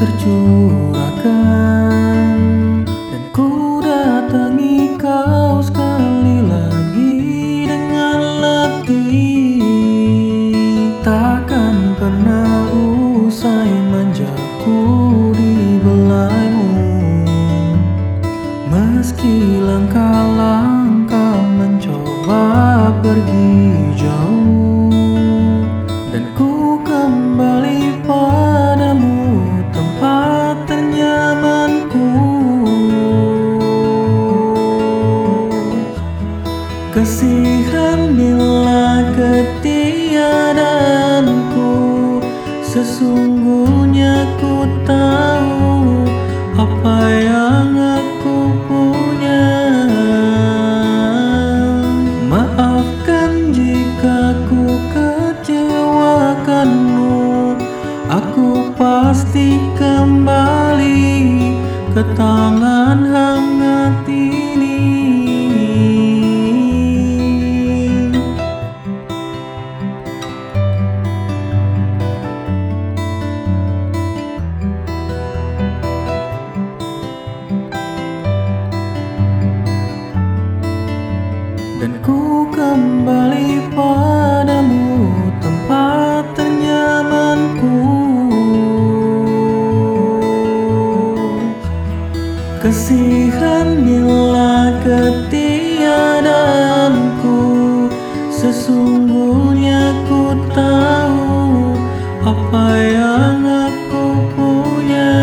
tercurahkan, dan ku datangi kau sekali lagi dengan letih. Takkan pernah usai manjaku di belaimu, meski langkah-langkah mencoba pergi jauh, dan ku kembali padamu, tempat ternyamanku. Kasihan bila ketiadaanku, sesungguhnya ku tahu apa yang aku punya. Maafkan jika ku kecewakanmu, aku pasti kembali ke tangan hangat ini. Dan ku kembali padamu, tempat ternyamanku. Kasihan bila ketiadaanku, sesungguhnya ku tahu apa yang aku punya.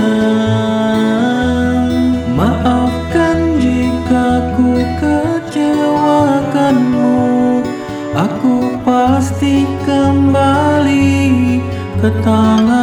Maafkan jika ku kecewakanmu, aku pasti kembali ke tangan